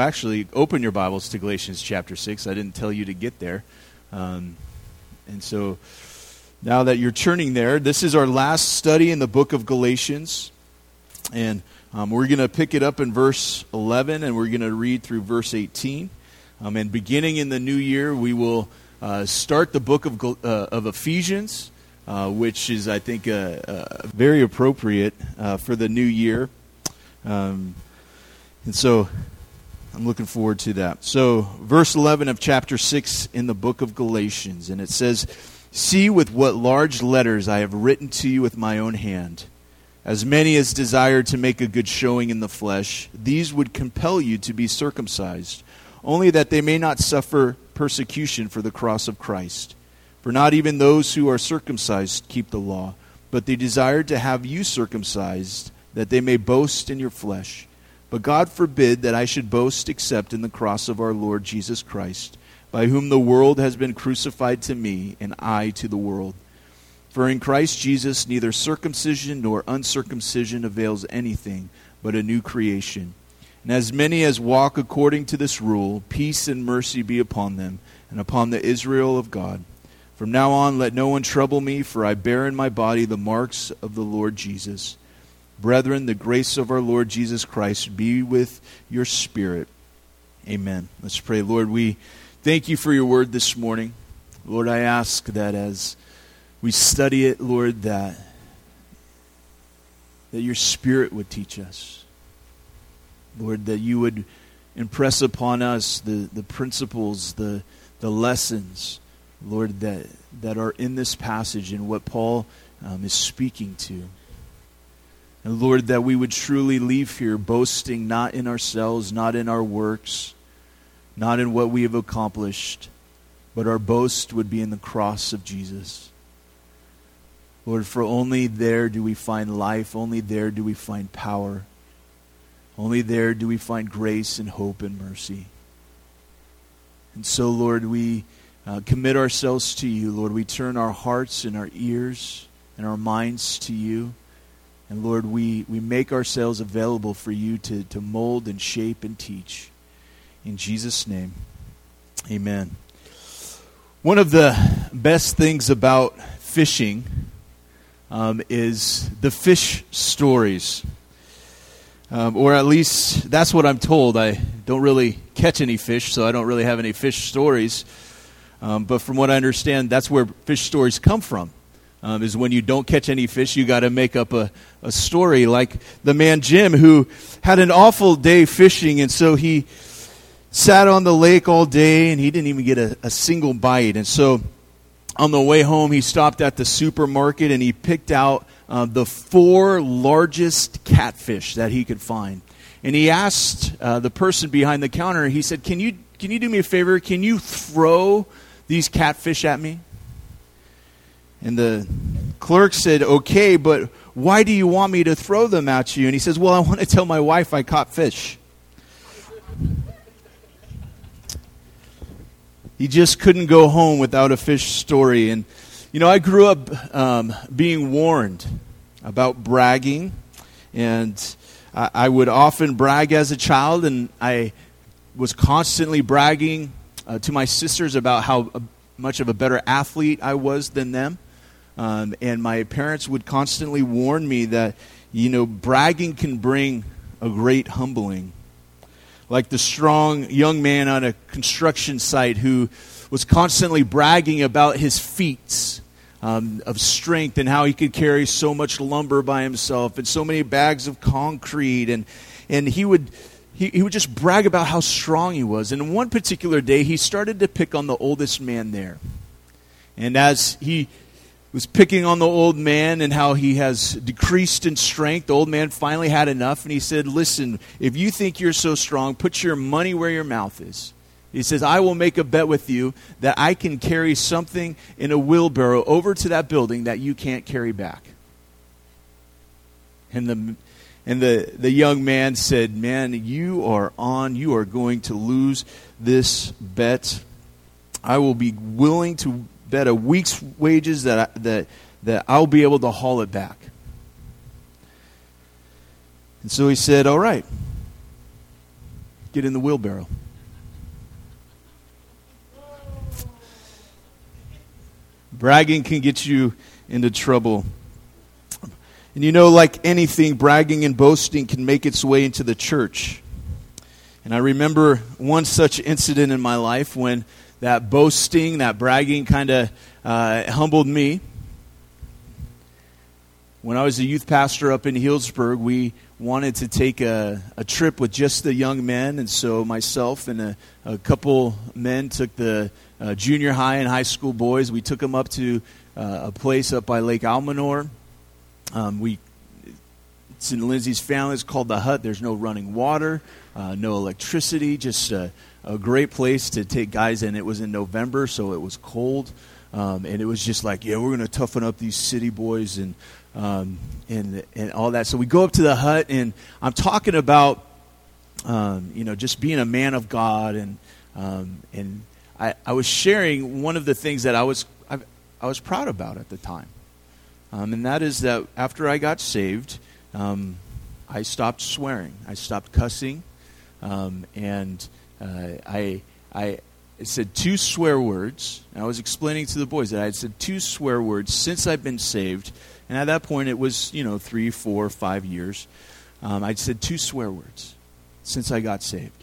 actually, open your Bibles to Galatians chapter 6. I didn't tell you to get there. And so now that you're turning there, this is our last study in the book of Galatians. And we're going to pick it up in verse 11, and we're going to read through verse 18. And beginning in the new year, we will start the book of Ephesians, which is, I think, very appropriate for the new year. And so I'm looking forward to that. So verse 11 of chapter 6 in the book of Galatians, and it says, "See with what large letters I have written to you with my own hand. As many as desire to make a good showing in the flesh, these would compel you to be circumcised, only that they may not suffer persecution for the cross of Christ. For not even those who are circumcised keep the law, but they desire to have you circumcised, that they may boast in your flesh. But God forbid that I should boast except in the cross of our Lord Jesus Christ, by whom the world has been crucified to me, and I to the world. For in Christ Jesus neither circumcision nor uncircumcision avails anything, but a new creation. And as many as walk according to this rule, peace and mercy be upon them, and upon the Israel of God. From now on let no one trouble me, for I bear in my body the marks of the Lord Jesus. Brethren, the grace of our Lord Jesus Christ be with your spirit. Amen." Let's pray. Lord, we thank you for your word this morning. Lord, I ask that as we study it, Lord, that your Spirit would teach us. Lord, that you would impress upon us the principles, the lessons, Lord, that are in this passage and what Paul is speaking to. And Lord, that we would truly leave here boasting not in ourselves, not in our works, not in what we have accomplished, but our boast would be in the cross of Jesus. Lord, for only there do we find life, only there do we find power, only there do we find grace and hope and mercy. And so, Lord, we commit ourselves to you. Lord, we turn our hearts and our ears and our minds to you. And Lord, we make ourselves available for you to mold and shape and teach. In Jesus' name, amen. One of the best things about fishing is the fish stories. Or at least that's what I'm told. I don't really catch any fish, so I don't really have any fish stories. But from what I understand, that's where fish stories come from. Is when you don't catch any fish, you got to make up a story. Like the man Jim, who had an awful day fishing, and so he sat on the lake all day, and he didn't even get a single bite. And so on the way home, he stopped at the supermarket, and he picked out the 4 largest catfish that he could find. And he asked the person behind the counter, he said, Can you do me a favor? Can you throw these catfish at me? And the clerk said, "Okay, but why do you want me to throw them at you?" And he says, "Well, I want to tell my wife I caught fish." He just couldn't go home without a fish story. And, I grew up being warned about bragging. And I would often brag as a child, and I was constantly bragging to my sisters about how much of a better athlete I was than them. And my parents would constantly warn me that, bragging can bring a great humbling. Like the strong young man on a construction site who was constantly bragging about his feats of strength and how he could carry so much lumber by himself and so many bags of concrete. And he would just brag about how strong he was. And one particular day, he started to pick on the oldest man there. And as he was picking on the old man and how he has decreased in strength, the old man finally had enough, and he said, "Listen, if you think you're so strong, put your money where your mouth is." He says, "I will make a bet with you that I can carry something in a wheelbarrow over to that building that you can't carry back." And the young man said, "Man, you are going to lose this bet. I will be willing to bet a week's wages that I'll be able to haul it back." And so he said, "All right." Get in the wheelbarrow. Bragging can get you into trouble. And you know, like anything, bragging and boasting can make its way into the church. And I remember one such incident in my life when that boasting, that bragging kind of humbled me. When I was a youth pastor up in Healdsburg, we wanted to take a trip with just the young men. And so myself and a couple men took the junior high and high school boys. We took them up to a place up by Lake Almanor. It's in Lindsay's family. It's called The Hut. There's no running water, no electricity, just a great place to take guys. And it was in November, so it was cold. And it was just like, yeah, we're going to toughen up these city boys and all that. So we go up to The Hut, and I'm talking about, just being a man of God. And I was sharing one of the things that I was proud about at the time. And that is that after I got saved, I stopped swearing. I stopped cussing. And I said 2 swear words. And I was explaining to the boys that I had said 2 swear words since I've been saved. And at that point, it was, 3, 4, 5 years. I'd said 2 swear words since I got saved.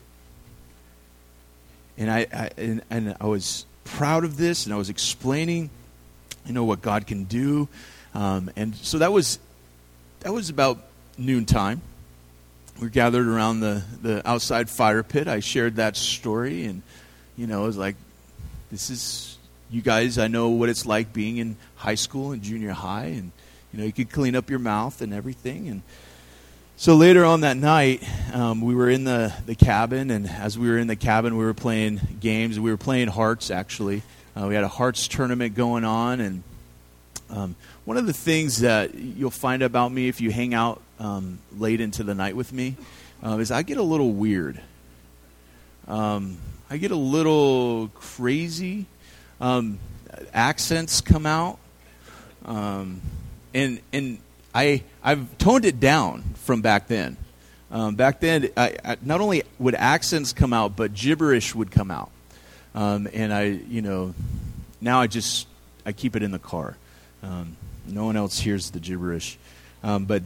And I was proud of this, and I was explaining, what God can do. And so that was about noontime. We gathered around the outside fire pit. I shared that story, and it was like, this is, you guys, I know what it's like being in high school and junior high, and you could clean up your mouth and everything. And so later on that night, we were in the cabin, and as we were in the cabin, we were playing games. We were playing hearts, actually. We had a hearts tournament going on, and one of the things that you'll find about me if you hang out late into the night with me is I get a little weird. I get a little crazy. Accents come out. And I've toned it down from back then. Back then, I not only would accents come out, but gibberish would come out. And now I keep it in the car. No one else hears the gibberish. But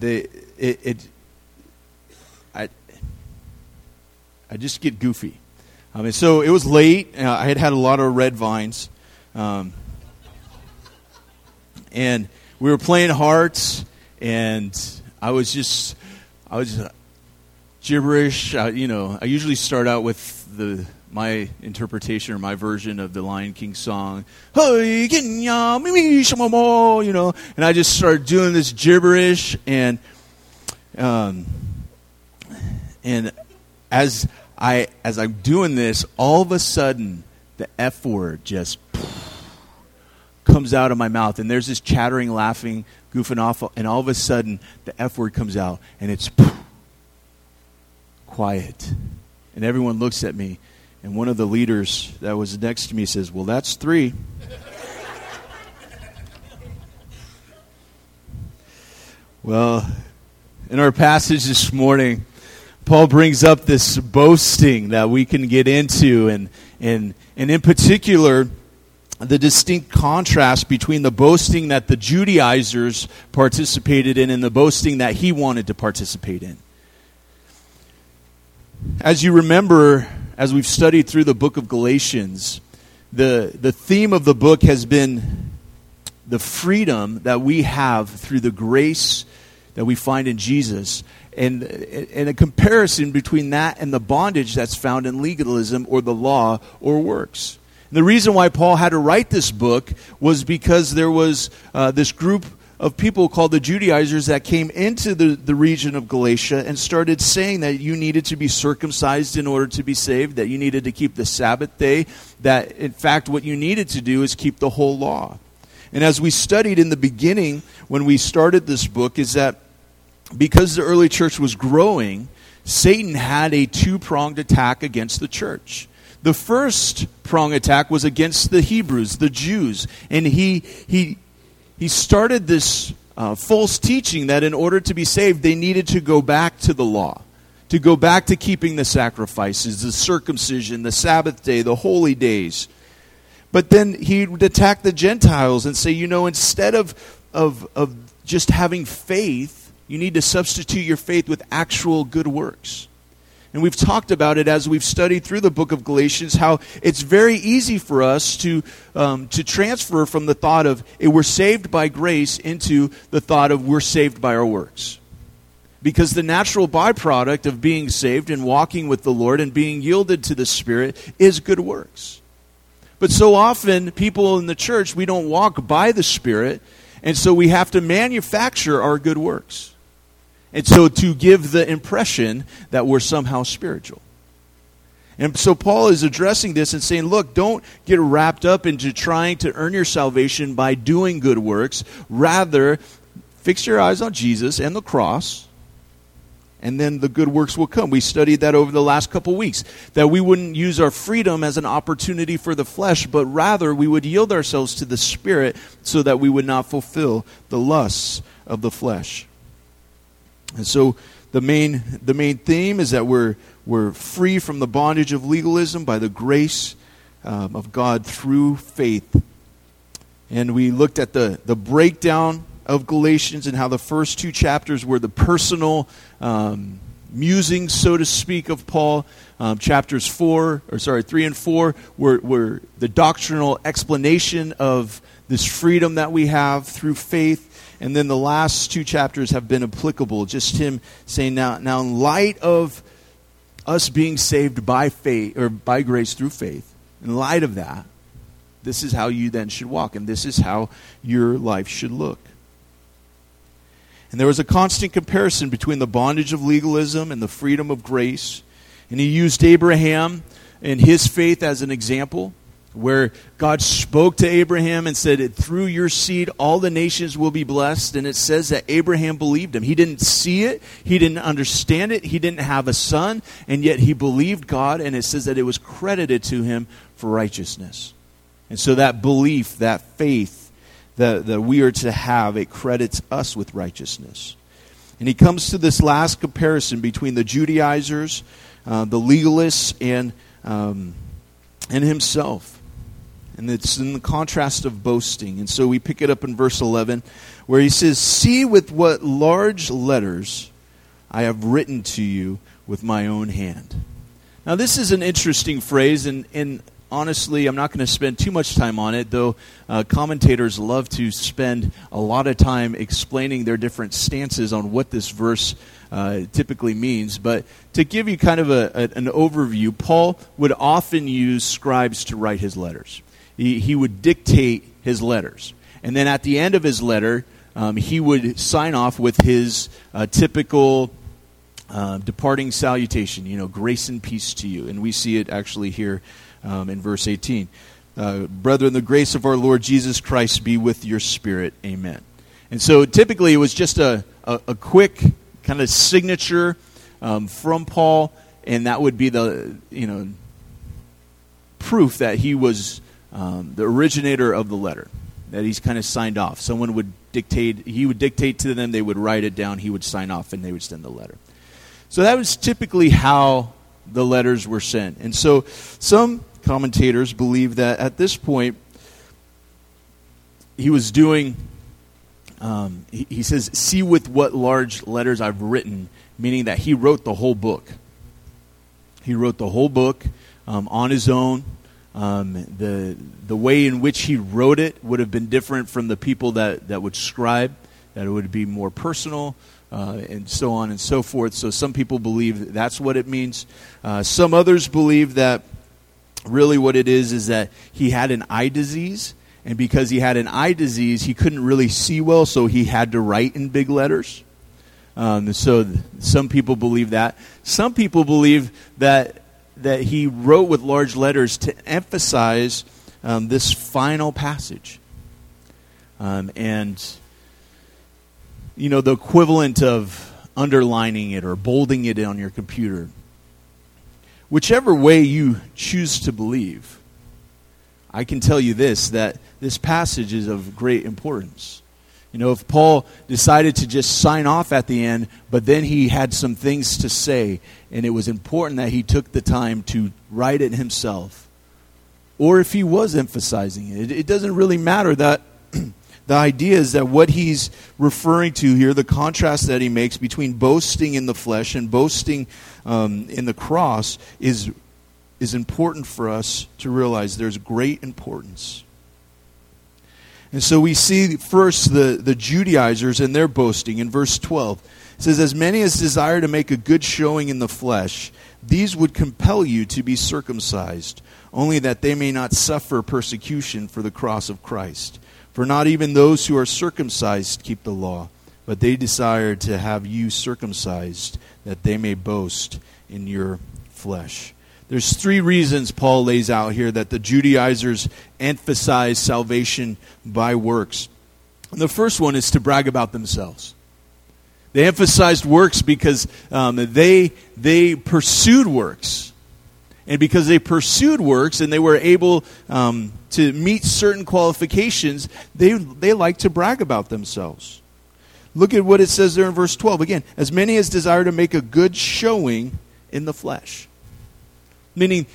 I just get goofy. And so it was late. I had a lot of red vines. And we were playing hearts, and I was gibberish. I usually start out with my interpretation or my version of the Lion King song. And I just started doing this gibberish, and as I'm doing this, all of a sudden the F word just comes out of my mouth, and there's this chattering, laughing, goofing off, and all of a sudden the F word comes out, and it's quiet, and everyone looks at me, and one of the leaders that was next to me says, "Well, that's 3." Well, in our passage this morning, Paul brings up this boasting that we can get into, and in particular, the distinct contrast between the boasting that the Judaizers participated in and the boasting that he wanted to participate in. As you remember, as we've studied through the book of Galatians, the theme of the book has been the freedom that we have through the grace that we find in Jesus, and a comparison between that and the bondage that's found in legalism or the law or works. The reason why Paul had to write this book was because there was this group of people called the Judaizers that came into the region of Galatia and started saying that you needed to be circumcised in order to be saved, that you needed to keep the Sabbath day, that in fact what you needed to do is keep the whole law. And as we studied in the beginning when we started this book, is that because the early church was growing, Satan had a 2-pronged attack against the church. The first prong attack was against the Hebrews, the Jews, and he started this false teaching that in order to be saved, they needed to go back to the law. to go back to keeping the sacrifices, the circumcision, the Sabbath day, the holy days. But then he would attack the Gentiles and say, instead of just having faith, you need to substitute your faith with actual good works. And we've talked about it as we've studied through the book of Galatians, how it's very easy for us to transfer from the thought of we're saved by grace into the thought of we're saved by our works. Because the natural byproduct of being saved and walking with the Lord and being yielded to the Spirit is good works. But so often, people in the church, we don't walk by the Spirit, and so we have to manufacture our good works. And so to give the impression that we're somehow spiritual. And so Paul is addressing this and saying, look, don't get wrapped up into trying to earn your salvation by doing good works. Rather, fix your eyes on Jesus and the cross, and then the good works will come. We studied that over the last couple weeks, that we wouldn't use our freedom as an opportunity for the flesh, but rather we would yield ourselves to the Spirit so that we would not fulfill the lusts of the flesh. And so the main theme is that we're free from the bondage of legalism by the grace of God through faith. And we looked at the breakdown of Galatians and how the first two chapters were the personal musings, so to speak, of Paul. Chapters 3 and 4 were the doctrinal explanation of this freedom that we have through faith. And then the last two chapters have been applicable. Just him saying, now in light of us being saved by faith, or by grace through faith, in light of that, this is how you then should walk, and this is how your life should look. And there was a constant comparison between the bondage of legalism and the freedom of grace. And he used Abraham and his faith as an example, where God spoke to Abraham and said, through your seed, all the nations will be blessed. And it says that Abraham believed him. He didn't see it. He didn't understand it. He didn't have a son. And yet he believed God. And it says that it was credited to him for righteousness. And so that belief, that faith that we are to have, it credits us with righteousness. And he comes to this last comparison between the Judaizers, the legalists, and himself. And it's in the contrast of boasting. And so we pick it up in verse 11, where he says, "See with what large letters I have written to you with my own hand." Now this is an interesting phrase, and honestly, I'm not going to spend too much time on it, though commentators love to spend a lot of time explaining their different stances on what this verse typically means. But to give you kind of an overview, Paul would often use scribes to write his letters. He would dictate his letters. And then at the end of his letter, he would sign off with his typical departing salutation, grace and peace to you. And we see it actually here in verse 18. Brethren, the grace of our Lord Jesus Christ be with your spirit. Amen. And so typically it was just a quick kind of signature from Paul, and that would be the proof that he was the originator of the letter, that he's kind of signed off. Someone would dictate, he would dictate to them, they would write it down, he would sign off, and they would send the letter. So that was typically how the letters were sent. And so some commentators believe that at this point he was doing, he says, "See with what large letters I've written," meaning that he wrote the whole book. He wrote the whole book on his own. The way in which he wrote it would have been different from the people that would scribe, that it would be more personal, and so on and so forth. So some people believe that's what it means. Some others believe that really what it is that he had an eye disease, and because he had an eye disease, he couldn't really see well, so he had to write in big letters. So some people believe that. Some people believe that he wrote with large letters to emphasize this final passage. And the equivalent of underlining it or bolding it on your computer. Whichever way you choose to believe, I can tell you this, that this passage is of great importance. If Paul decided to just sign off at the end, but then he had some things to say, and it was important that he took the time to write it himself, or if he was emphasizing it, it doesn't really matter. That the idea is that what he's referring to here, the contrast that he makes between boasting in the flesh and boasting in the cross, is important for us to realize. There's great importance. And so we see first the Judaizers and their boasting in verse 12. It says, as many as desire to make a good showing in the flesh, these would compel you to be circumcised, only that they may not suffer persecution for the cross of Christ. For not even those who are circumcised keep the law, but they desire to have you circumcised, that they may boast in your flesh. There's three reasons Paul lays out here that the Judaizers emphasize salvation by works. And the first one is to brag about themselves. They emphasized works because they pursued works. And because they pursued works and they were able to meet certain qualifications, they like to brag about themselves. Look at what it says there in verse 12. Again, as many as desire to make a good showing in the flesh. Meaning,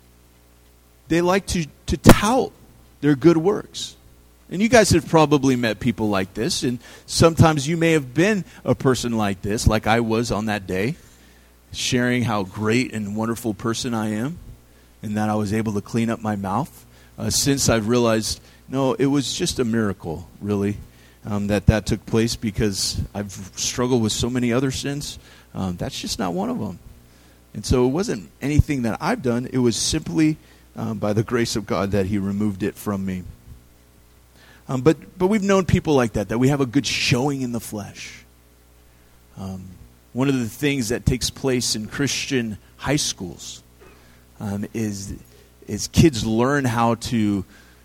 they like to tout their good works. And you guys have probably met people like this, and sometimes you may have been a person like this, like I was on that day, sharing how great and wonderful person I am, and that I was able to clean up my mouth. Since I've realized, no, it was just a miracle, really, that took place, because I've struggled with so many other sins. That's just not one of them. And so it wasn't anything that I've done. It was simply by the grace of God that he removed it from me. But we've known people like that we have a good showing in the flesh. One of the things that takes place in Christian high schools is kids learn how to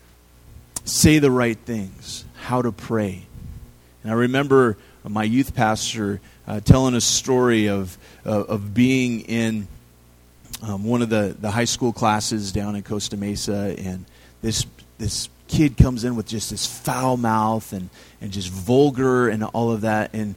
say the right things, how to pray. And I remember my youth pastor telling a story of being in one of the high school classes down in Costa Mesa, and this kid comes in with just this foul mouth and just vulgar and all of that, and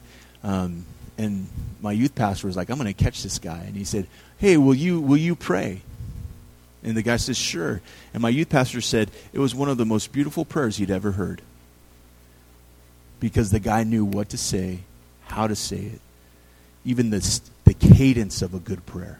my youth pastor was like, I'm going to catch this guy, and he said, hey, will you pray? And the guy says, sure. And my youth pastor said it was one of the most beautiful prayers he'd ever heard, because the guy knew what to say, how to say it, even the cadence of a good prayer.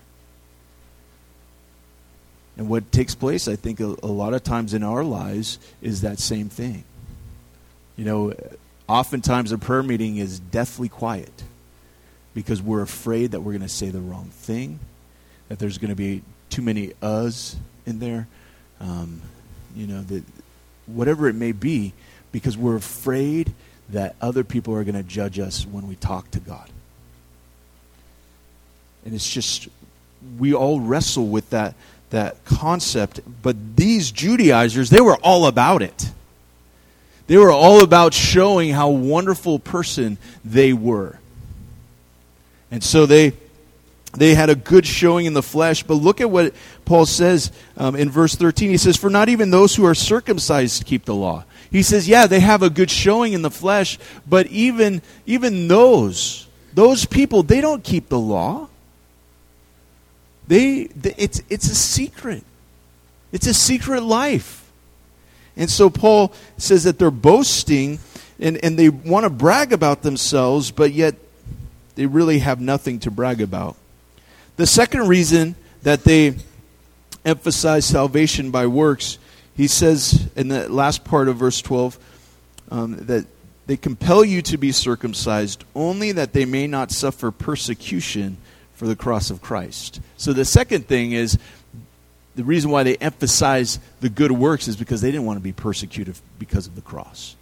And what takes place, I think, a lot of times in our lives is that same thing. Oftentimes a prayer meeting is deathly quiet because we're afraid that we're going to say the wrong thing, that there's going to be too many uhs in there, that whatever it may be, because we're afraid that other people are going to judge us when we talk to God. And it's just, we all wrestle with that concept. But these Judaizers, they were all about it. They were all about showing how wonderful person they were. And so they had a good showing in the flesh. But look at what Paul says in verse 13. He says, for not even those who are circumcised keep the law. He says, yeah, they have a good showing in the flesh, but even those people, they don't keep the law. It's a secret. It's a secret life. And so Paul says that they're boasting and they want to brag about themselves, but yet they really have nothing to brag about. The second reason that they emphasize salvation by works, he says in the last part of verse 12, that they compel you to be circumcised only that they may not suffer persecution for the cross of Christ. So the second thing is, the reason why they emphasize the good works is because they didn't want to be persecuted because of the cross.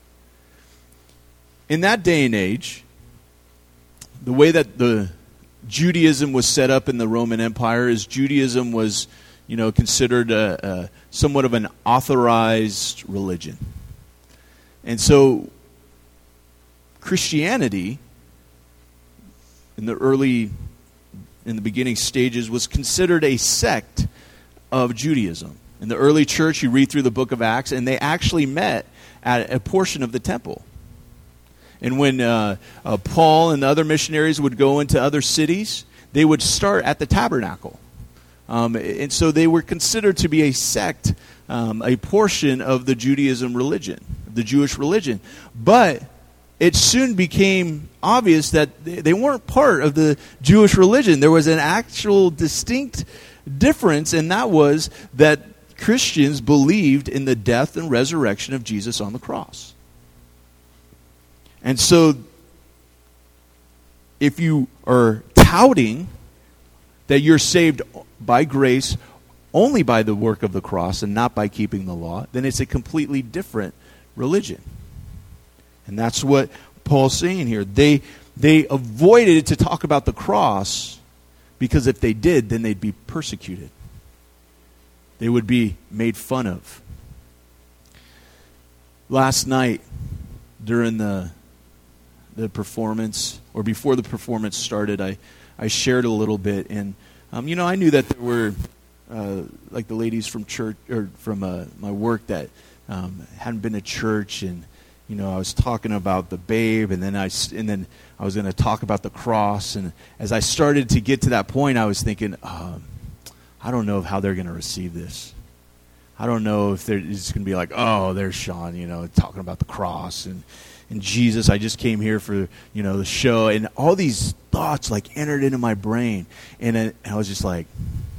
In that day and age, the way that the Judaism was set up in the Roman Empire is Judaism was, considered somewhat of an authorized religion. And so Christianity in the beginning stages was considered a sect of Judaism. In the early church, you read through the book of Acts, and they actually met at a portion of the temple. And when Paul and the other missionaries would go into other cities, they would start at the tabernacle. And so they were considered to be a sect, a portion of the Judaism religion, the Jewish religion. But it soon became obvious that they weren't part of the Jewish religion. There was an actual distinct difference, and that was that Christians believed in the death and resurrection of Jesus on the cross. And so, if you are touting that you're saved by grace only by the work of the cross and not by keeping the law, then it's a completely different religion. And that's what Paul's saying here. They avoided to talk about the cross because if they did, then they'd be persecuted. They would be made fun of. Last night, during the performance, or before the performance started, I shared a little bit, and I knew that there were like the ladies from church or from my work that hadn't been to church, and I was talking about the babe, and then I was going to talk about the cross, and as I started to get to that point, I was thinking, I don't know how they're going to receive this. I don't know if they're just going to be like, oh, there's Sean, talking about the cross and Jesus. I just came here for the show, and all these thoughts like entered into my brain, and I was just like,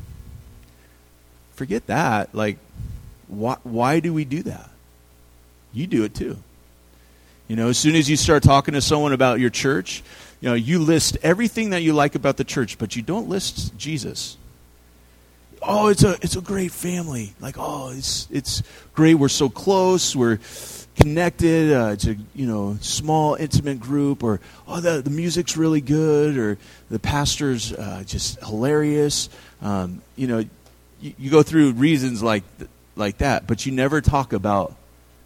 forget that. Like, why do we do that? You do it too. As soon as you start talking to someone about your church, you list everything that you like about the church, but you don't list Jesus. Oh, it's a great family. Like, oh, it's great. We're so close. We're connected. It's a go intimate group. Or the music's really good. Or the pastor's just hilarious. You go through reasons like that, but you never talk about,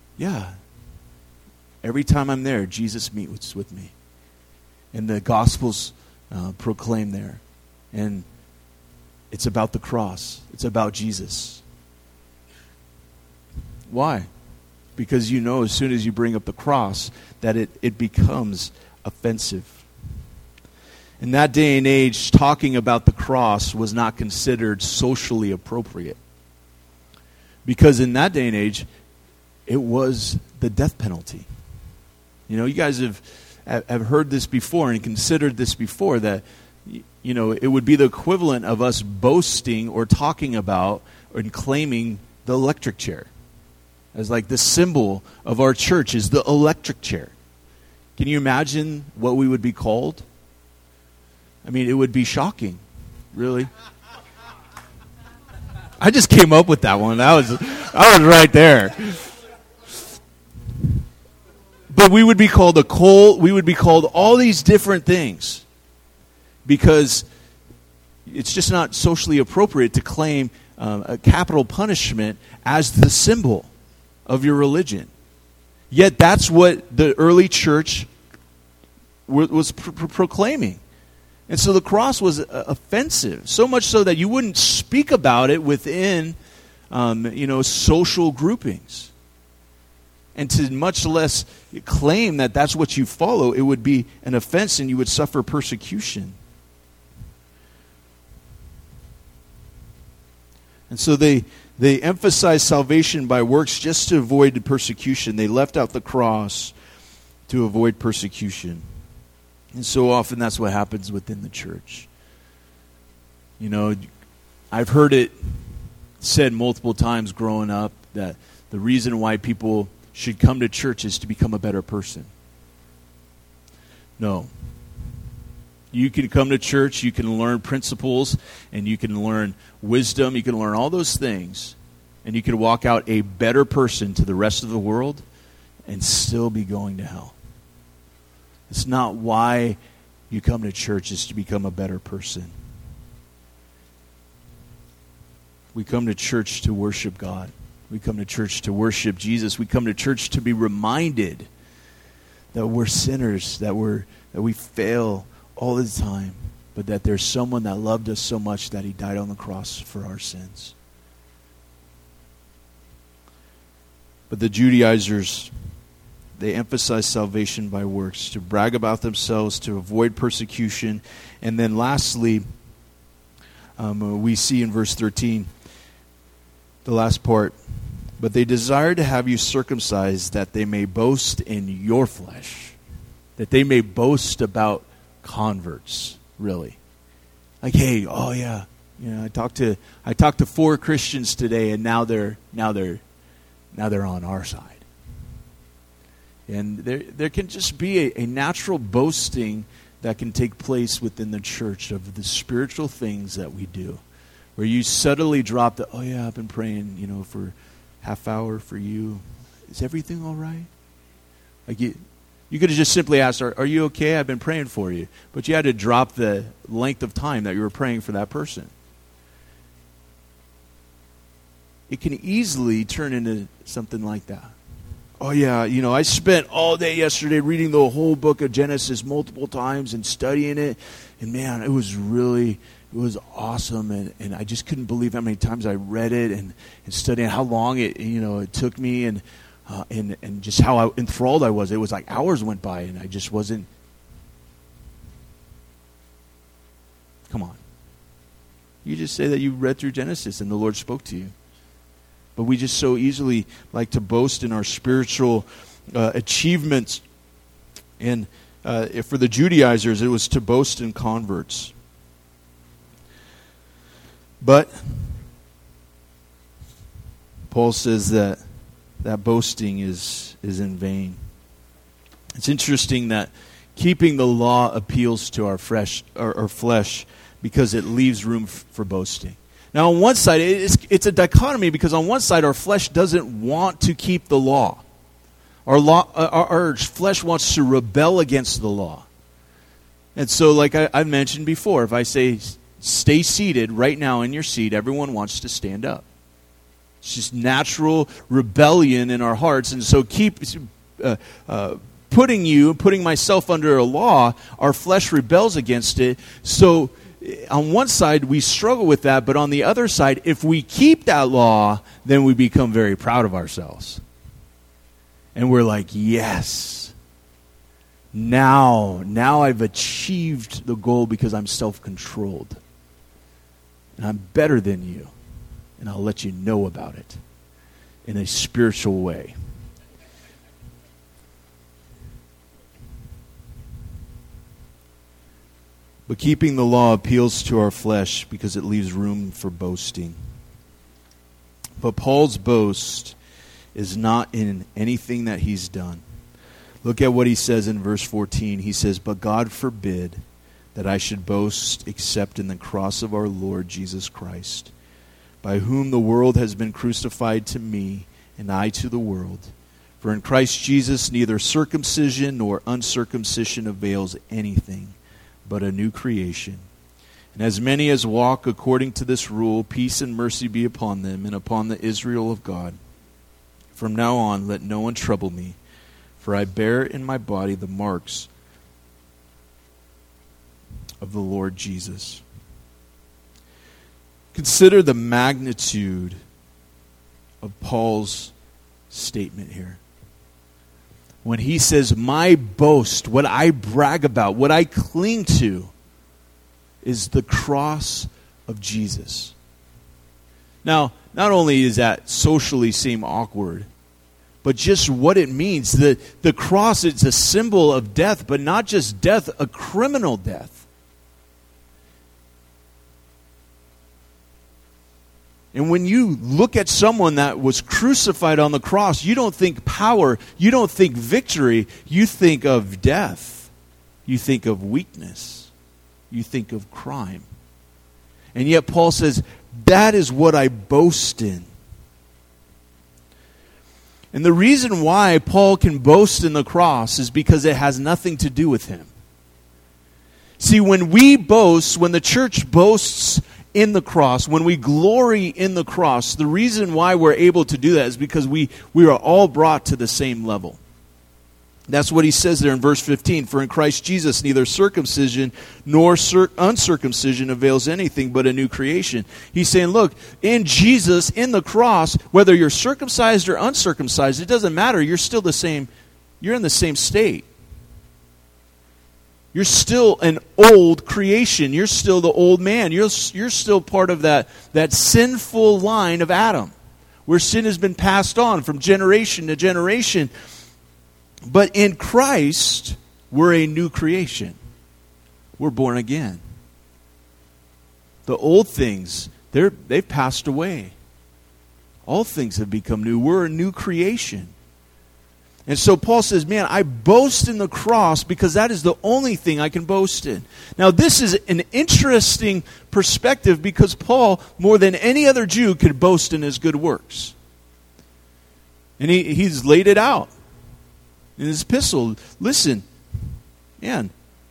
every time I'm there, Jesus meets with me. And the Gospels proclaim there. And it's about the cross. It's about Jesus. Why? Because as soon as you bring up the cross, that it becomes offensive. In that day and age, talking about the cross was not considered socially appropriate. Because in that day and age, it was the death penalty. You guys have heard this before and considered this before, that it would be the equivalent of us boasting or talking about and claiming the electric chair. As like the symbol of our church is the electric chair. Can you imagine what we would be called? I mean, it would be shocking. Really? I just came up with that one. I was right there. But we would be called a coal. We would be called all these different things. Because it's just not socially appropriate to claim a capital punishment as the symbol of your religion. Yet that's what the early church was proclaiming. And so the cross was offensive, so much so that you wouldn't speak about it within social groupings. And to much less claim that that's what you follow, it would be an offense and you would suffer persecution. And so they emphasized salvation by works just to avoid the persecution. They left out the cross to avoid persecution. And so often that's what happens within the church. I've heard it said multiple times growing up that the reason why people should come to church is to become a better person. No. You can come to church, you can learn principles, and you can learn wisdom, you can learn all those things, and you can walk out a better person to the rest of the world and still be going to hell. It's not why you come to church, is to become a better person. We come to church to worship God. We come to church to worship Jesus. We come to church to be reminded that we're sinners, that we fail all the time, but that there's someone that loved us so much that he died on the cross for our sins. But the Judaizers, They emphasize salvation by works, to brag about themselves, to avoid persecution. And then lastly, we see in verse 13, the last part, but they desire to have you circumcised that they may boast in your flesh, that they may boast about converts, really. Like, hey, oh yeah, I talked to 4 Christians today, and now they're on our side. And there can just be a natural boasting that can take place within the church of the spiritual things that we do, where you subtly drop the, oh yeah, I've been praying, for half hour for you. Is everything all right? Like you could have just simply asked, are you okay? I've been praying for you. But you had to drop the length of time that you were praying for that person. It can easily turn into something like that. Oh yeah, I spent all day yesterday reading the whole book of Genesis multiple times and studying it. And man, it was awesome. And I just couldn't believe how many times I read it and studying how long it took me and just how enthralled I was. It was like hours went by and I just wasn't. Come on. You just say that you read through Genesis and the Lord spoke to you. But we just so easily like to boast in our spiritual achievements. And for the Judaizers, it was to boast in converts. But Paul says that boasting is in vain. It's interesting that keeping the law appeals to our flesh because it leaves room for boasting. Now, on one side, it's a dichotomy because on one side, our flesh doesn't want to keep the law. Our flesh wants to rebel against the law. And so, like I mentioned before, if I say, stay seated right now in your seat, everyone wants to stand up. It's just natural rebellion in our hearts. And so keep putting myself under a law, our flesh rebels against it. So on one side, we struggle with that, but on the other side, if we keep that law, then we become very proud of ourselves. And we're like, yes, now I've achieved the goal because I'm self-controlled. And I'm better than you. And I'll let you know about it in a spiritual way. But keeping the law appeals to our flesh because it leaves room for boasting. But Paul's boast is not in anything that he's done. Look at what he says in verse 14. He says, but God forbid that I should boast except in the cross of our Lord Jesus Christ, by whom the world has been crucified to me, and I to the world. For in Christ Jesus neither circumcision nor uncircumcision avails anything, but a new creation. And as many as walk according to this rule, peace and mercy be upon them and upon the Israel of God. From now on, let no one trouble me, for I bear in my body the marks of the Lord Jesus. Consider the magnitude of Paul's statement here. When he says, my boast, what I brag about, what I cling to, is the cross of Jesus. Now, not only does that socially seem awkward, but just what it means. The cross is a symbol of death, but not just death, a criminal death. And when you look at someone that was crucified on the cross, you don't think power, you don't think victory, you think of death. You think of weakness. You think of crime. And yet Paul says, that is what I boast in. And the reason why Paul can boast in the cross is because it has nothing to do with him. See, when we boast, when the church boasts in the cross, when we glory in the cross, the reason why we're able to do that is because we are all brought to the same level. That's what he says there in verse 15. For in Christ Jesus neither circumcision nor uncircumcision avails anything but a new creation. He's saying, look, in Jesus, in the cross, whether you're circumcised or uncircumcised, it doesn't matter. You're still the same you're in the same state. You're still an old creation. You're still the old man. You're still part of that sinful line of Adam, where sin has been passed on from generation to generation. But in Christ, we're a new creation. We're born again. The old things, they've passed away. All things have become new. We're a new creation. And so Paul says, man, I boast in the cross because that is the only thing I can boast in. Now, this is an interesting perspective because Paul, more than any other Jew, could boast in his good works. And he's laid it out in his epistle. Listen, man,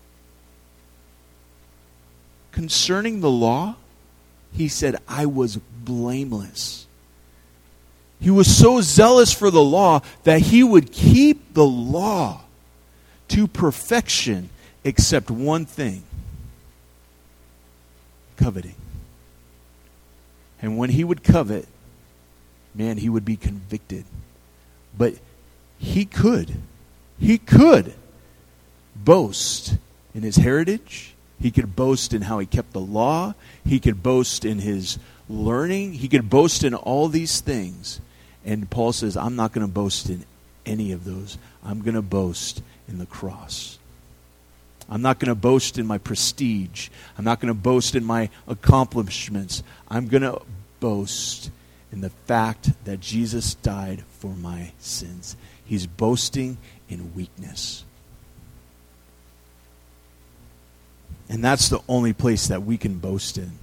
concerning the law, he said, I was blameless. He was so zealous for the law that he would keep the law to perfection except one thing: coveting. And when he would covet, man, he would be convicted. But he could boast in his heritage. He could boast in how he kept the law. He could boast in his learning. He could boast in all these things. And Paul says, I'm not going to boast in any of those. I'm going to boast in the cross. I'm not going to boast in my prestige. I'm not going to boast in my accomplishments. I'm going to boast in the fact that Jesus died for my sins. He's boasting in weakness. And that's the only place that we can boast in.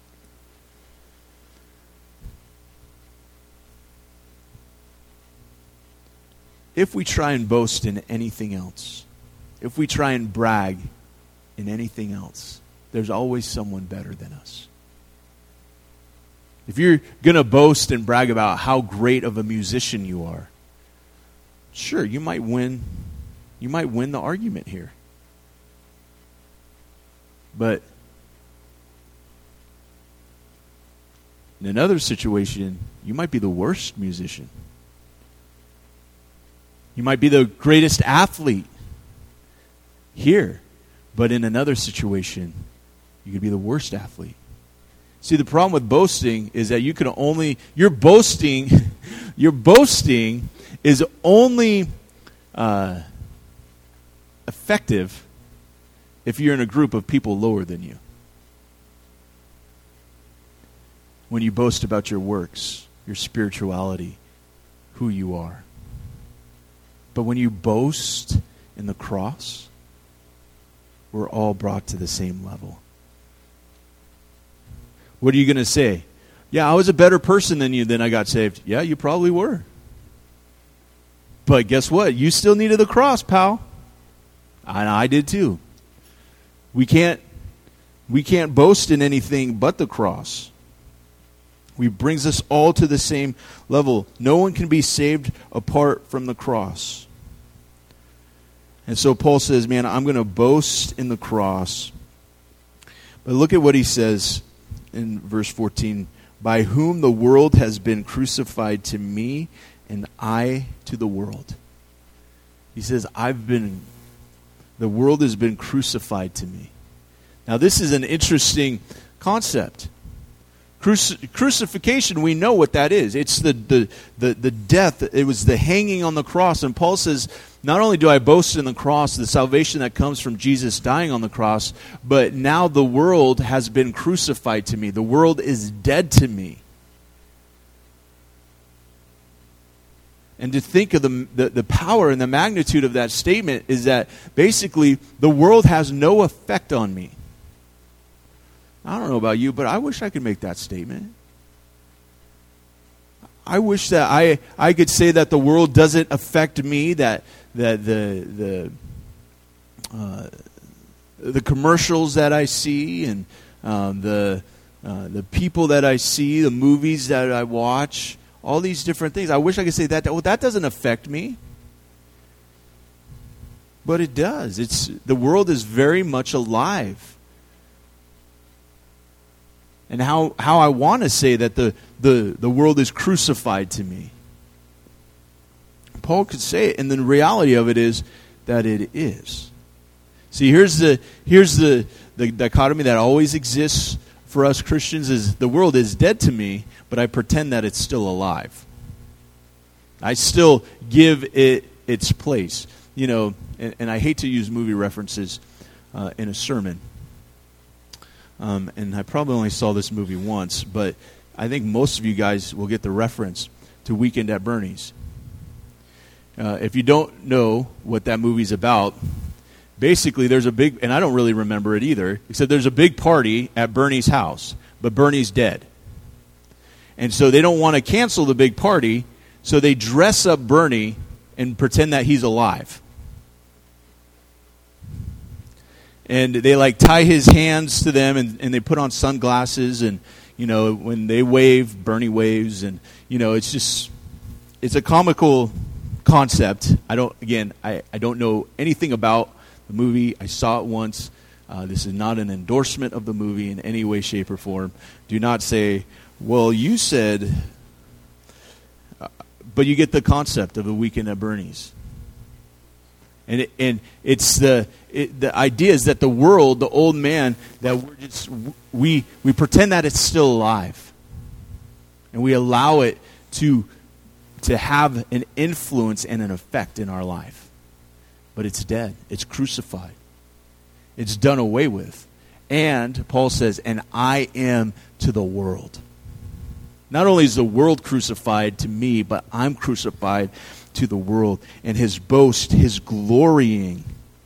If we try and boast in anything else, if we try and brag in anything else, there's always someone better than us. If you're going to boast and brag about how great of a musician you are, sure, you might win the argument here. But in another situation, you might be the worst musician. You might be the greatest athlete here, but in another situation, you could be the worst athlete. See, the problem with boasting is that your boasting is only effective if you're in a group of people lower than you. When you boast about your works, your spirituality, who you are. But when you boast in the cross, we're all brought to the same level. What are you going to say? Yeah, I was a better person than you, then I got saved. Yeah, you probably were. But guess what? You still needed the cross, pal. And I did too. We can't boast in anything but the cross. He brings us all to the same level. No one can be saved apart from the cross. And so Paul says, man, I'm going to boast in the cross. But look at what he says in verse 14. By whom the world has been crucified to me, and I to the world. He says, the world has been crucified to me. Now this is an interesting concept. Crucifixion, we know what that is. It's the death. It was the hanging on the cross. And Paul says, not only do I boast in the cross, the salvation that comes from Jesus dying on the cross, but now the world has been crucified to me. The world is dead to me. And to think of the power and the magnitude of that statement is that basically the world has no effect on me. I don't know about you, but I wish I could make that statement. I wish that I could say that the world doesn't affect me, that the commercials that I see and the people that I see, the movies that I watch, all these different things. I wish I could say that that doesn't affect me. But it does. The world is very much alive. And how I want to say that the world is crucified to me. Paul could say it, and the reality of it is that it is. See, here's the dichotomy that always exists for us Christians is the world is dead to me, but I pretend that it's still alive. I still give it its place. You know, and I hate to use movie references in a sermon. And I probably only saw this movie once, but I think most of you guys will get the reference to Weekend at Bernie's. If you don't know what that movie's about, basically there's a big, and I don't really remember it either, except there's a big party at Bernie's house, but Bernie's dead. And so they don't want to cancel the big party, so they dress up Bernie and pretend that he's alive. And they like tie his hands to them, and they put on sunglasses, and you know, when they wave, Bernie waves, and you know, it's a comical concept. I don't know anything about the movie. I saw it once. This is not an endorsement of the movie in any way, shape, or form. Do not say, well, you said, but you get the concept of a Weekend at Bernie's. And it's the idea is that the world, the old man, that we pretend that it's still alive, and we allow it to have an influence and an effect in our life, but it's dead. It's crucified. It's done away with. And Paul says, "And I am to the world." Not only is the world crucified to me, but I'm crucified to the world. And his boast, his glorying,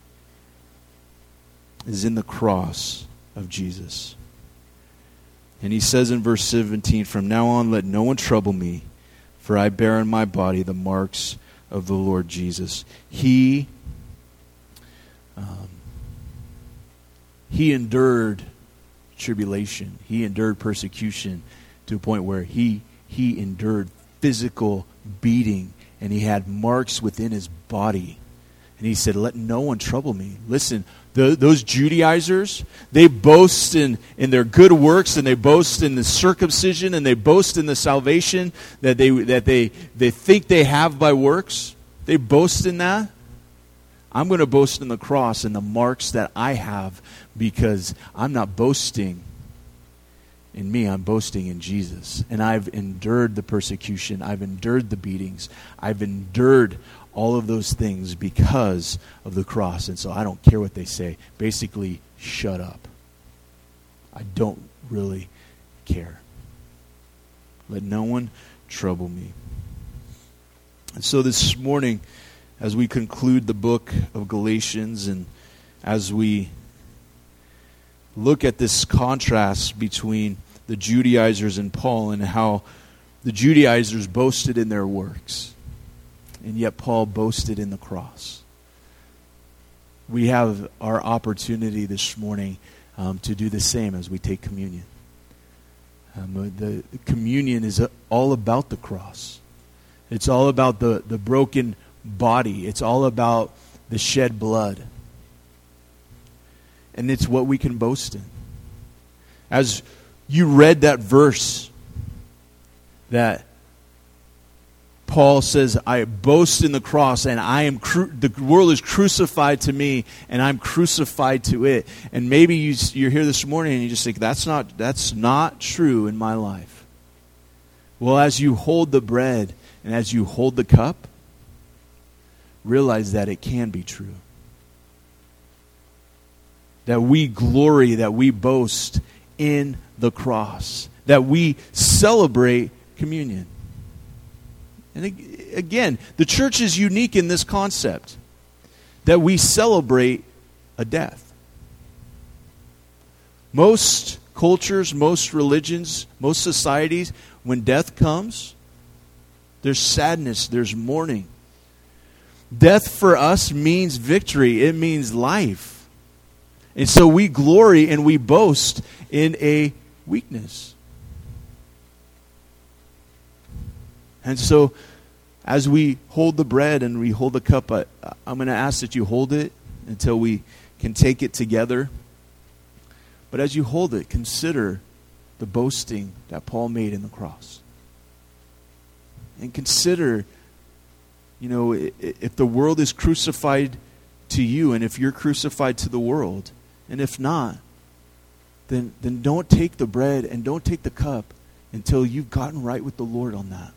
is in the cross of Jesus. And he says in verse 17, "From now on let no one trouble me, for I bear in my body the marks of the Lord Jesus." He endured tribulation. He endured persecution to a point where he endured physical beating, and he had marks within his body. And he said, "Let no one trouble me." Listen, those Judaizers, they boast in their good works, and they boast in the circumcision, and they boast in the salvation that they think they have by works. They boast in that. I'm going to boast in the cross and the marks that I have, because I'm not boasting in me, I'm boasting in Jesus. And I've endured the persecution. I've endured the beatings. I've endured all of those things because of the cross. And so I don't care what they say. Basically, shut up. I don't really care. Let no one trouble me. And so this morning, as we conclude the book of Galatians, and as we look at this contrast between the Judaizers and Paul, and how the Judaizers boasted in their works, and yet Paul boasted in the cross. We have our opportunity this morning to do the same as we take communion. The communion is all about the cross. It's all about the broken body. It's all about the shed blood. And it's what we can boast in. As you read that verse that Paul says, "I boast in the cross, and I am the world is crucified to me, and I'm crucified to it." And maybe you're here this morning and you just think, that's not true in my life. Well, as you hold the bread and as you hold the cup, realize that it can be true. That we glory, that we boast in the cross, that we celebrate communion. And again, the church is unique in this concept, that we celebrate a death. Most cultures, most religions, most societies, when death comes, there's sadness, there's mourning. Death for us means victory. It means life. And so we glory and we boast in a weakness. And so as we hold the bread and we hold the cup, I'm going to ask that you hold it until we can take it together. But as you hold it, consider the boasting that Paul made in the cross. And consider if the world is crucified to you, and if you're crucified to the world, and if not, then don't take the bread and don't take the cup until you've gotten right with the Lord on that.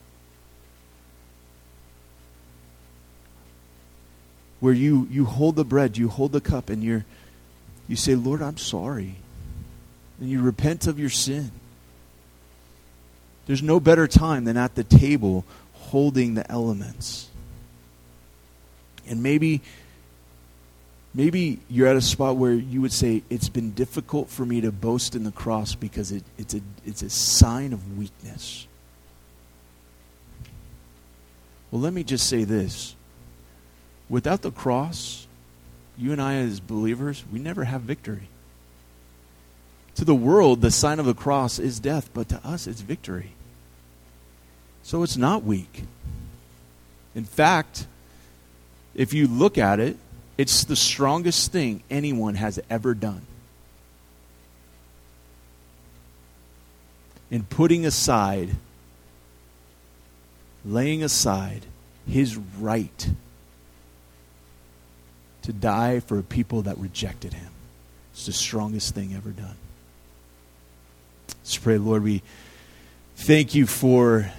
Where you hold the bread, you hold the cup, and you say, Lord, I'm sorry. And you repent of your sin. There's no better time than at the table holding the elements. And maybe you're at a spot where you would say, it's been difficult for me to boast in the cross because it's a sign of weakness. Well, let me just say this. Without the cross, you and I as believers, we never have victory. To the world, the sign of the cross is death, but to us, it's victory. So it's not weak. In fact, if you look at it, it's the strongest thing anyone has ever done. In putting aside, laying aside his right to die for a people that rejected him. It's the strongest thing ever done. Let's pray, Lord, we thank you for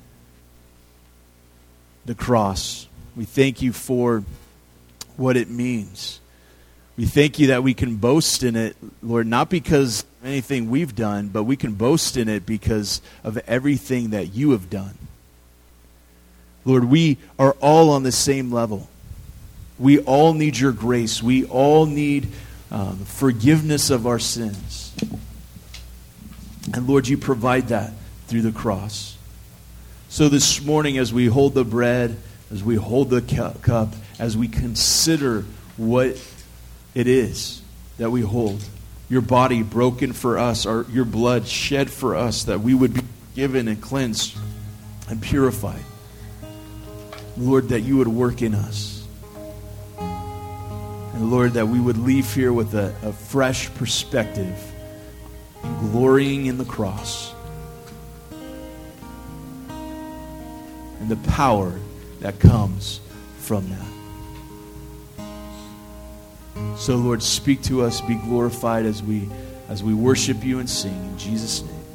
the cross. We thank you for what it means. We thank you that we can boast in it, Lord, not because of anything we've done, but we can boast in it because of everything that you have done. Lord, we are all on the same level. We all need your grace. We all need forgiveness of our sins. And Lord, you provide that through the cross. So this morning, as we hold the bread, as we hold the cup, as we consider what it is that we hold, your body broken for us, your blood shed for us, that we would be forgiven and cleansed and purified. Lord, that you would work in us. And Lord, that we would leave here with a fresh perspective, glorying in the cross and the power that comes from that. So Lord, speak to us, be glorified as we worship you and sing in Jesus' name.